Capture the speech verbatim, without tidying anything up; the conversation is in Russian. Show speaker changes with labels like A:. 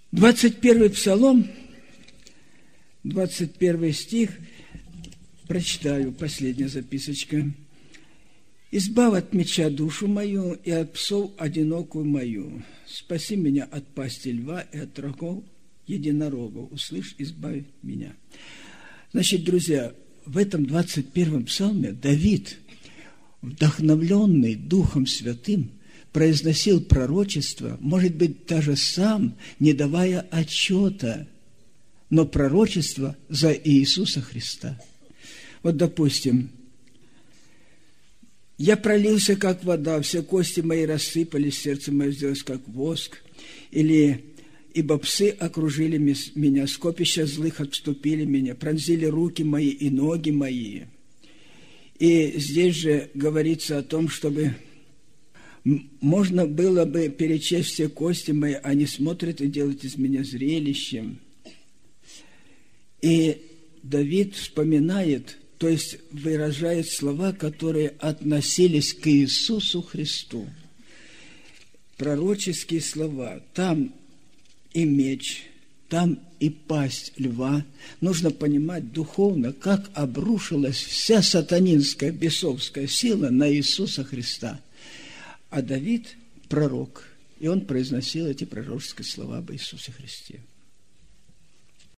A: двадцать первый Псалом, двадцать первый стих, прочитаю, последняя записочка. «Избавь от меча душу мою, и от псов одинокую мою. Спаси меня от пасти льва и от рогов единорогов. Услышь, избавь меня». Значит, друзья, в этом двадцать первом псалме Давид, вдохновленный Духом Святым, произносил пророчество, может быть, даже сам, не давая отчета, но пророчество за Иисуса Христа. Вот, допустим, «Я пролился, как вода, все кости мои рассыпались, сердце мое сделалось, как воск». Или «Ибо псы окружили меня, скопища злых обступили меня, пронзили руки мои и ноги мои». И здесь же говорится о том, чтобы можно было бы перечесть все кости мои, они смотрят и делают из меня зрелищем. И Давид вспоминает, то есть выражает слова, которые относились к Иисусу Христу. Пророческие слова. Там и меч, там и пасть льва. Нужно понимать духовно, как обрушилась вся сатанинская, бесовская сила на Иисуса Христа. А Давид – пророк, и он произносил эти пророческие слова об Иисусе Христе.